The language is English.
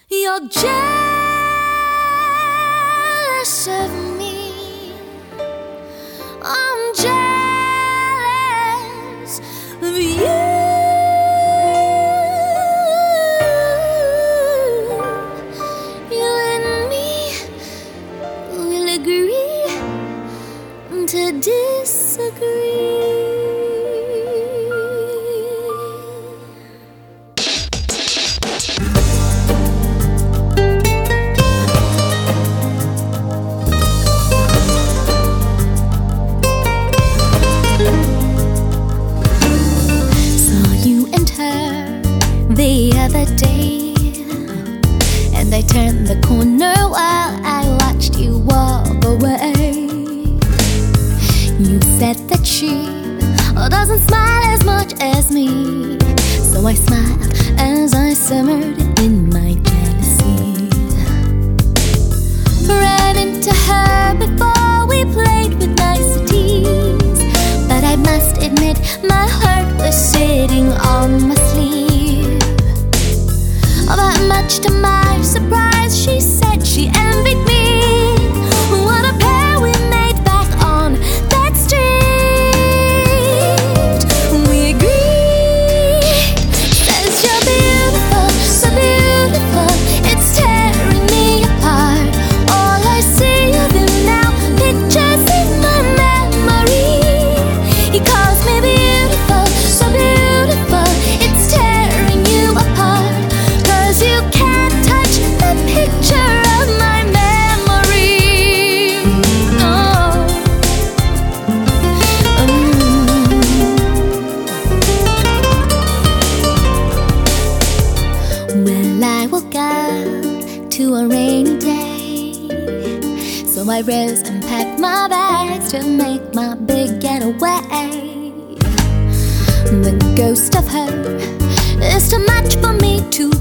You're jealous of me. I'm jealous of you. You and me will agree to disagree. The other day, and I turned the corner while I watched you walk away. You said that she doesn't smile as much as me, so I smiled as I simmered in my jealousy. Ran into her before we played with niceties, but I must admit my heart was sitting on my sleeve. But much to my surprise, she said she envied me. What a pair we made back on that street. We agreed. Says you're beautiful, so beautiful, it's tearing me apart. All I see of you now, pictures in my memory. He calls me beautiful, so beautiful, it's tearing you apart. You can't touch the picture of my memory. Oh. Well, I woke up to a rainy day, so I rose and packed my bags to make my big getaway. The ghost of her is too much for me to